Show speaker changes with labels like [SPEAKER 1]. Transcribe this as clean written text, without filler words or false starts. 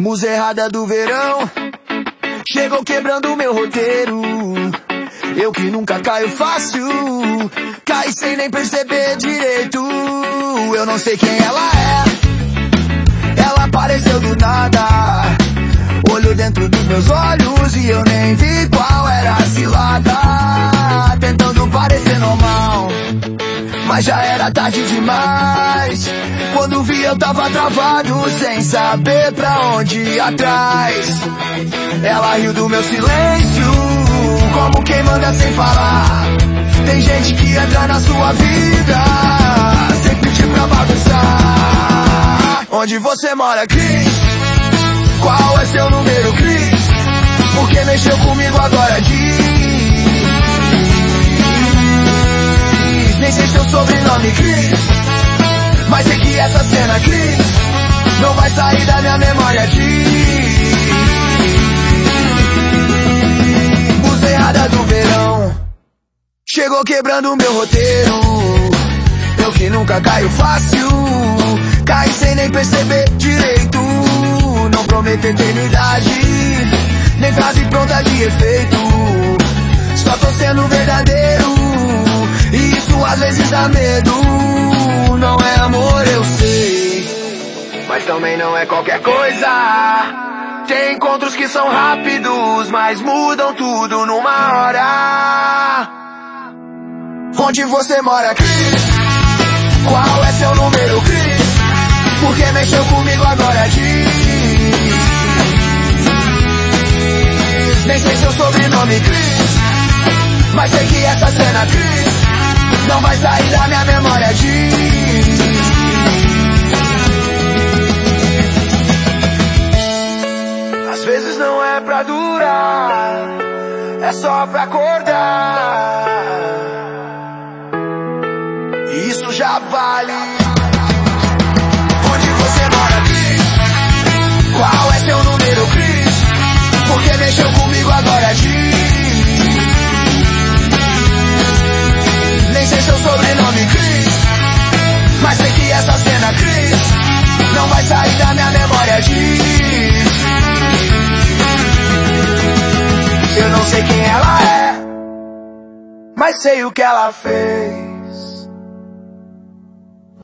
[SPEAKER 1] Musa errada do verão chegou quebrando meu roteiro. Eu que nunca caio fácil, caí sem nem perceber direito. Eu não sei quem ela é, ela apareceu do nada. Olho dentro dos meus olhos e eu nem vi qual era a cilada. Tentando parecer normal, mas já era tarde demais. Quando vi eu tava travado, sem saber pra onde ir atrás. Ela riu do meu silêncio, como quem manda sem falar. Tem gente que entra na sua vida sem pedir pra bagunçar. Onde você mora, Cris? Qual é seu número, Cris? Porque mexeu comigo agora, diz. Nem sei seu sobrenome, Cris, mas sei que essa cena, Cris, não vai sair da minha memória, diz. Musa errada do verão chegou quebrando meu roteiro. Eu que nunca caio fácil, caí sem nem perceber direito. Não prometo eternidade, nem frase pronta de efeito. Só tô sendo verdadeiro, e isso às vezes dá medo. Não é amor, eu sei, mas também não é qualquer coisa. Tem encontros que são rápidos, mas mudam tudo numa hora. Onde você mora, Cris? Qual é seu número, Cris? Porque mexeu comigo agora, diz. Nem sei seu sobrenome, Cris, mas sei que essa cena, Cris, não vai sair da minha memória, diz. Às vezes não é pra durar, é só pra acordar. E isso já vale. Onde você mora, Cris? Qual é seu número, Cris? Porque mexeu comigo agora, diz. Nem sei seu sobrenome, Cris, mas sei que essa cena, Cris, não vai sair da minha memória, diz. Eu não sei quem ela é, mas sei o que ela fez.